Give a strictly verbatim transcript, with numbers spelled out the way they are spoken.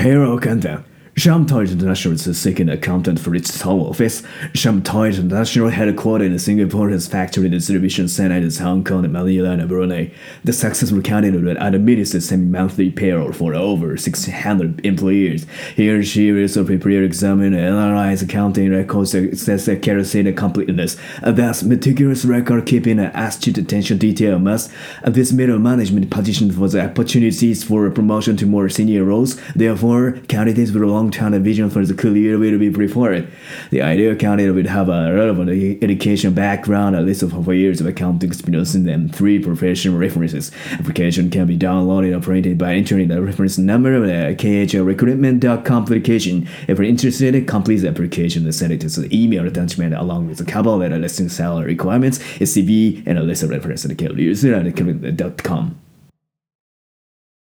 Payroll Countdown. Shamtoid International is seeking an accountant for its home office. Shamtoid International, headquartered in Singapore, has factory distribution centers in Hong Kong, Manila, and Brunei. The successful candidate administers semi-monthly payroll for over six hundred employees. He or she will prepare, examine, and analyze accounting records, assess accuracy and completeness. Thus, meticulous record keeping and astute attention to detail must. This middle management position for the opportunities for promotion to more senior roles. Therefore, candidates with a long-term vision for the career will be preferred. The ideal candidate will have a relevant education background, a list of four years of accounting experience, and three professional references. Application can be downloaded or printed by entering the reference number of the k h l recruitment dot com application. If you're interested, complete the application and send it to the email attachment along with a cover letter listing salary requirements, a C V, and a list of references at k l user dot com.